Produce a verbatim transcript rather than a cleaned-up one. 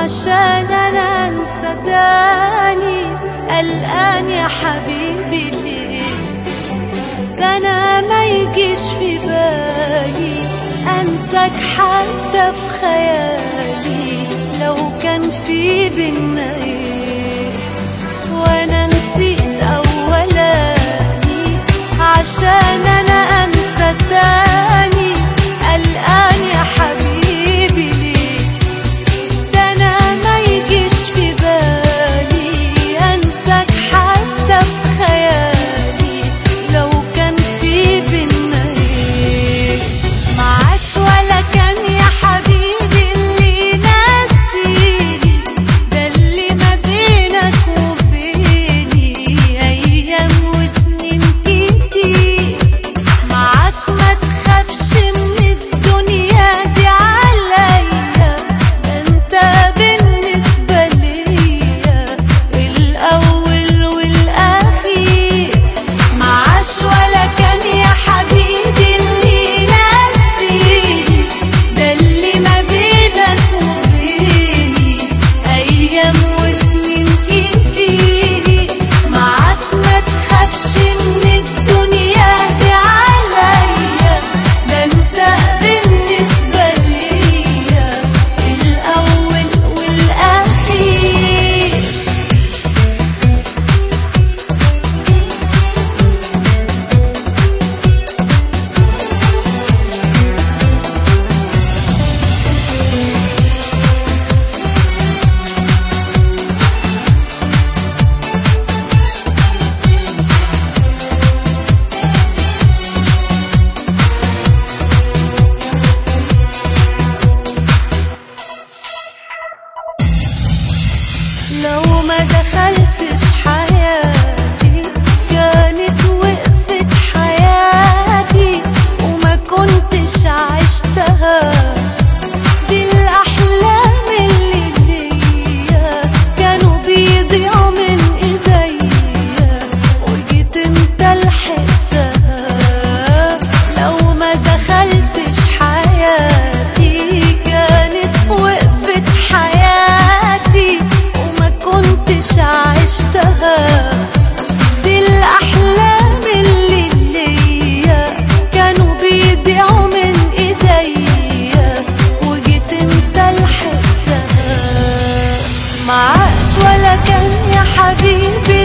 عشان انا انسى تاني. قلقان يا حبيبي ليه؟ ده انا ما يجيش في بالي انساك حتى في خيالي لو كان في بينا ايه. وانا نسيت اولاني عشان انا انسى تاني. قلقان يا حبيبي ليه؟ ده انا ما يجيش في بالي انساك حتى في خيالي لو كان في بينا ايه. معاش ولا كان يا حبيبي اللي ناسيني، ده اللي ما بينك وبيني ايام وسنين كتير. معاك ما تخافش من الدنيا دي عليا، ده انت بالنسبة ليا الاول والاخير. معاش ولا كان يا حبيبي اللي ناسيني، ده اللي ما بينك وبيني ايام وسنين كتير. معاك ما تخافش من الدنيا دي عليا، ده انت بالنسبة ليا الاول والاخير. لو ما دخلتش حياتي كانت وقفت حياتي وما كنتش عشتها. دي الأحلام اللي ليا كانوا بيضيعوا من إيديا وجيت انت لحقتها. لو ما دخلتش حياتي كانت وقفت حياتي وما كنتش عشتها. دي الأحلام اللي ليا كانوا بيضيعوا من إيديا وجيت انت لحقتها. معاش ولا كان يا حبيبي